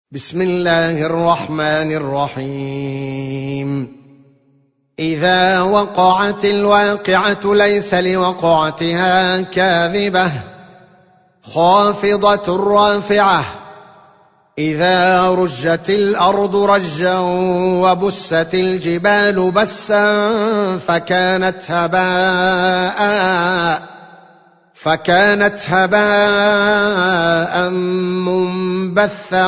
بسم الله الرحمن الرحيم. إذا وقعت الواقعة ليس لوقعتها كاذبة خافضة رافعة. إذا رجت الأرض رجا وبست الجبال بسا فكانت هباء منبثا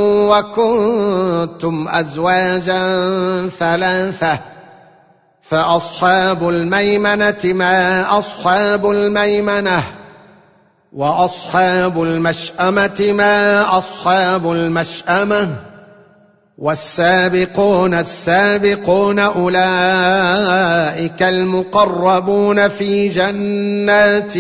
وكنتم أزواجا ثلاثة فأصحاب الميمنة ما أصحاب الميمنة وأصحاب المشأمة ما أصحاب المشأمة والسابقون السابقون أولئك المقربون في جنات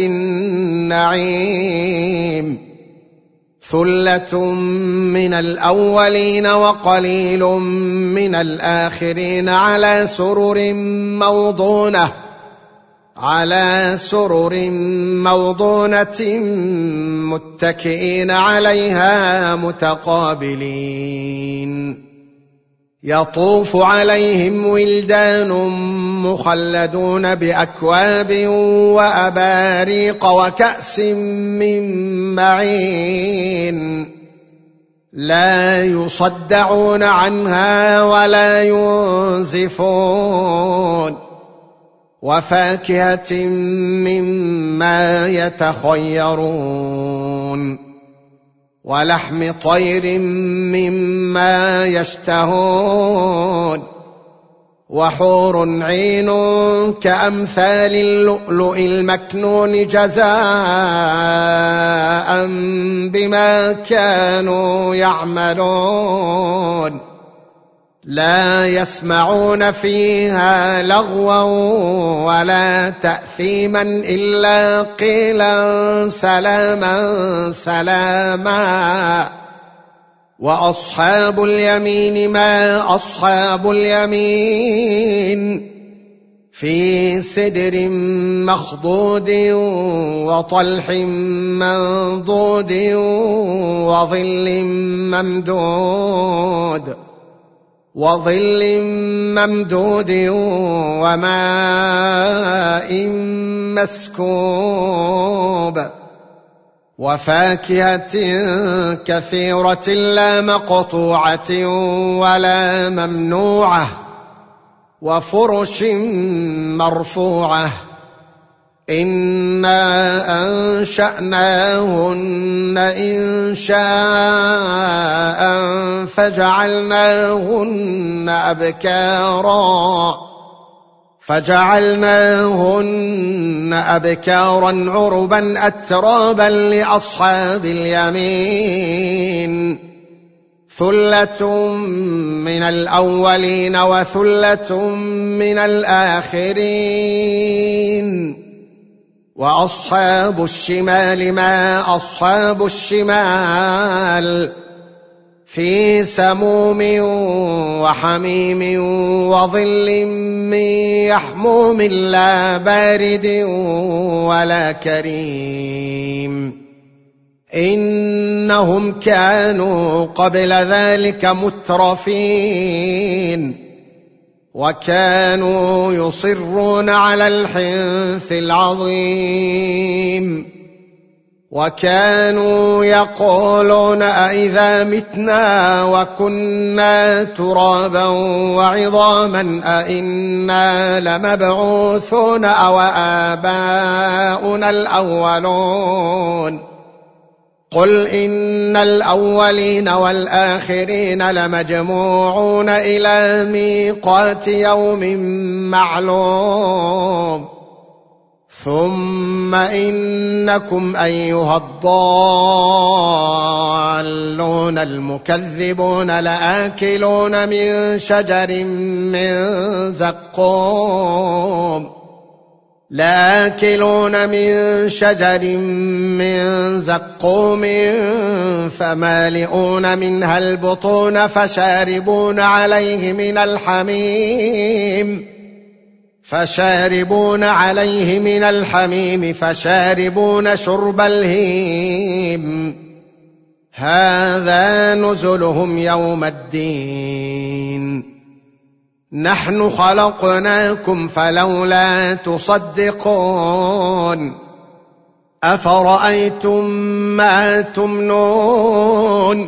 النعيم. ثلة من الأولين وقليل من الآخرين على سرر موضونة متكئين عليها متقابلين. يطوف عليهم ولدان مخلدون بأكواب وأباريق وكأس من معين لا يصدعون عنها ولا ينزفون. وفاكهة مما يتخيرون ولحم طير مما يشتهون وحور عين كأمثال اللؤلؤ المكنون جزاء بما كانوا يعملون. لا يسمعون فيها لغوا ولا تأثيما إلا قيلا سلاما سلاما. وأصحاب اليمين ما أصحاب اليمين في سدر مخضود وطلح منضود وظل ممدود وماء مسكوب وفاكهة كثيرة لا مقطوعة ولا ممنوعة وفرش مرفوعة. إنا أنشأناهن إنشاء فجعلناهن أبكارا عربا أترابا لأصحاب اليمين. ثلة من الأولين وثلة من الآخرين. وأصحاب الشمال ما أصحاب الشمال في سموم وحميم وظل من يحموم لا بارد ولا كريم. إنهم كانوا قبل ذلك مترفين وكانوا يصرون على الحنث العظيم وكانوا يقولون أئذا متنا وكنا ترابا وعظاما أئنا لمبعوثون أو آباؤنا الأولون. قل إن الأولين والآخرين لمجموعون إلى ميقات يوم معلوم. ثم إنكم أيها الضالون المكذبون لآكلون من شجر من زقوم فمالئون منها البطون فشاربون عليه من الحميم فشاربون شرب الهيم. هذا نزلهم يوم الدين نحن خلقناكم فلولا تصدقون أفرأيتم ما تمنون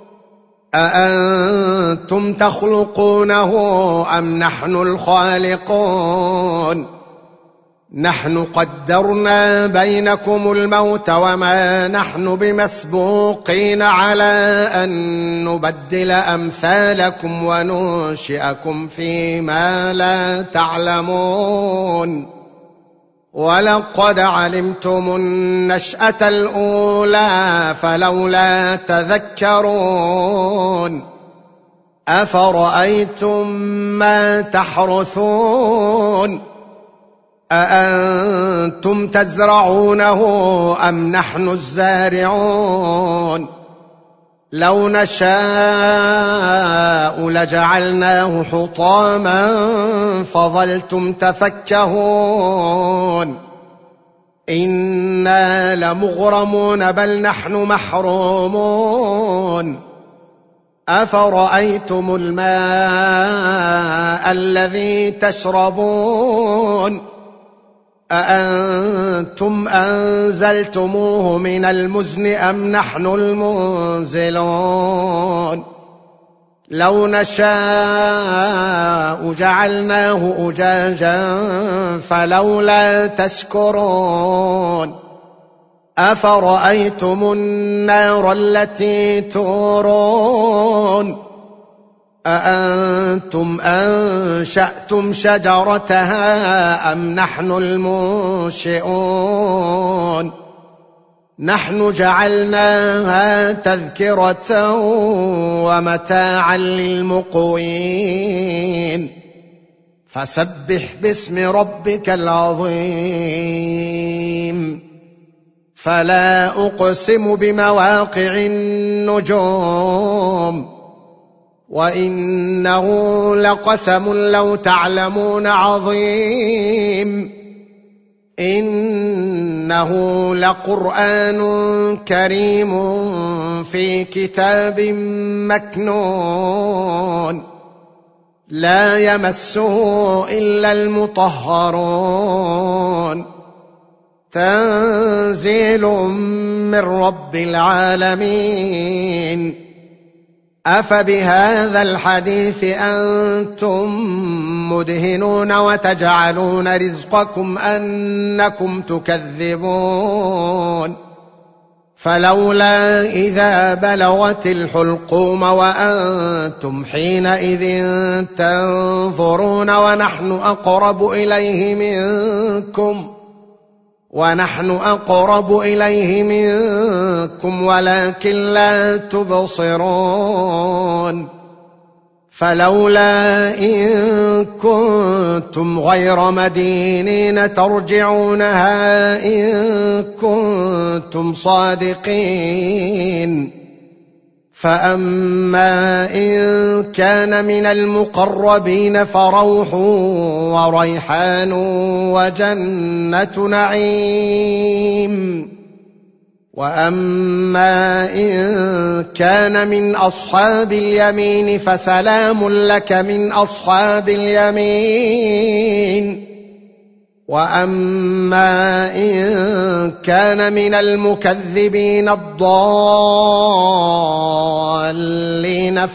أأنتم تخلقونه أم نحن الخالقون نحن قدرنا بينكم الموت وما نحن بمسبوقين على أن نبدل أمثالكم وننشئكم فيما لا تعلمون ولقد علمتم النشأة الأولى فلولا تذكرون أفرأيتم ما تحرثون أأنتم تزرعونه أم نحن الزارعون لو نشاء لجعلناه حطاما فظلتم تفكهون إنا لمغرمون بل نحن محرومون أفرأيتم الماء الذي تشربون أأنتم أنزلتموه من المزن أم نحن المنزلون لو نشاء جعلناه أجاجا فلولا تشكرون أفرأيتم النار التي تورون أأنتم أنشأتم شجرتها أم نحن المنشئون نحن جعلناها تذكرة ومتاعا للمقوين فسبح باسم ربك العظيم فلا أقسم بمواقع النجوم وإنه لقسم لو تعلمون عظيم إنه لقرآن كريم في كتاب مكنون لا يمسه إلا المطهرون تنزيل من رب العالمين أفبهذا الحديث أنتم مدهنون وتجعلون رزقكم أنكم تكذبون فلولا إذا بلغت الحلقوم وأنتم حينئذ تنظرون ونحن أقرب إليه منكم ولكن لا تبصرون فلولا إن كنتم غير مدينين ترجعونها إن كنتم صادقين فأما إن كان من المقربين فروح وريحان وجنة نعيم وأما إن كان من أصحاب اليمين فسلام لك من أصحاب اليمين وأما إن كان من المكذبين الضالين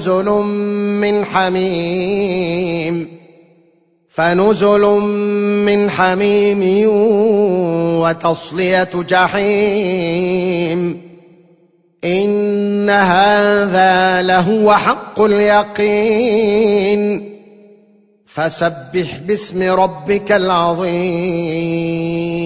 فنزل من حميم وتصلية جحيم إن هذا لهو حق اليقين فسبح باسم ربك العظيم